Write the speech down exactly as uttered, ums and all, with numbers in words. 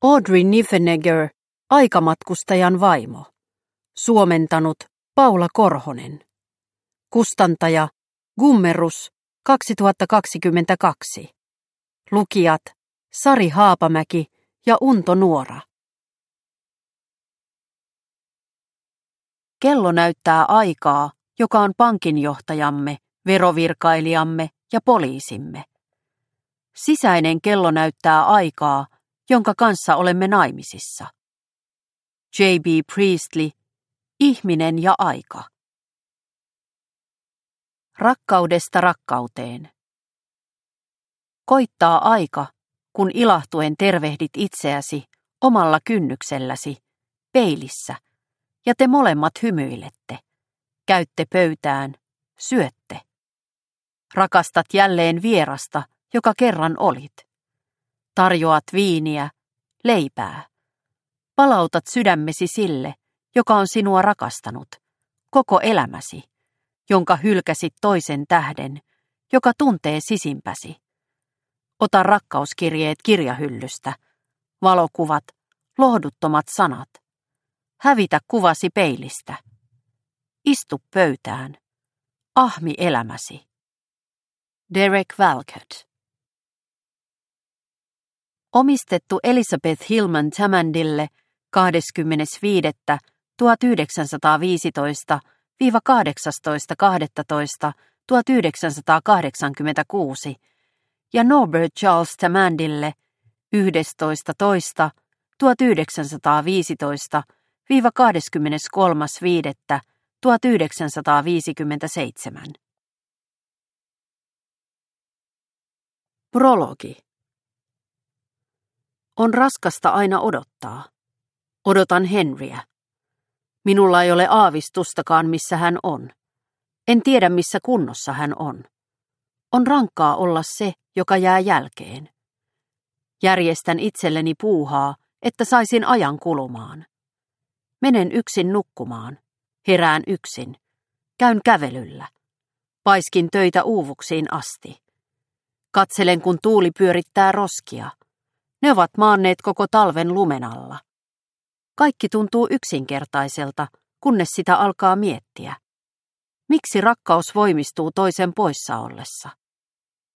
Audrey Niffenegger, Aikamatkustajan vaimo. Suomentanut Paula Korhonen. Kustantaja Gummerus kaksituhattakaksikymmentäkaksi. Lukijat Sari Haapamäki ja Unto Nuora. Kello näyttää aikaa, joka on pankinjohtajamme, verovirkailijamme ja poliisimme. Sisäinen kello näyttää aikaa, jonka kanssa olemme naimisissa. J B Priestley, Ihminen ja aika. Rakkaudesta rakkauteen. Koittaa aika, kun ilahtuen tervehdit itseäsi omalla kynnykselläsi, peilissä, ja te molemmat hymyilette. Käytte pöytään, syötte. Rakastat jälleen vierasta, joka kerran olit. Tarjoat viiniä, leipää. Palautat sydämesi sille, joka on sinua rakastanut, koko elämäsi, jonka hylkäsit toisen tähden, joka tuntee sisimpäsi. Ota rakkauskirjeet kirjahyllystä, valokuvat, lohduttomat sanat. Hävitä kuvasi peilistä. Istu pöytään. Ahmi elämäsi. Derek Walcott. Omistettu Elizabeth Hillman Hammondille kahdeskymmenes viides tuhatyhdeksänsataaviisitoista - kahdeksastoista kahdestoista tuhatyhdeksänsataakahdeksankymmentäkuusi ja Norbert Charles Hammondille yhdestoista toista tuhatyhdeksänsataaviisitoista - kahdeskymmeneskolmas viidettä tuhatyhdeksänsataaviisikymmentäseitsemän. Prologi. On raskasta aina odottaa. Odotan Henryä. Minulla ei ole aavistustakaan, missä hän on. En tiedä, missä kunnossa hän on. On rankkaa olla se, joka jää jälkeen. Järjestän itselleni puuhaa, että saisin ajan kulumaan. Menen yksin nukkumaan. Herään yksin. Käyn kävelyllä. Paiskin töitä uuvuksiin asti. Katselen, kun tuuli pyörittää roskia. Ne ovat maanneet koko talven lumen alla. Kaikki tuntuu yksinkertaiselta, kunnes sitä alkaa miettiä. Miksi rakkaus voimistuu toisen poissa ollessa?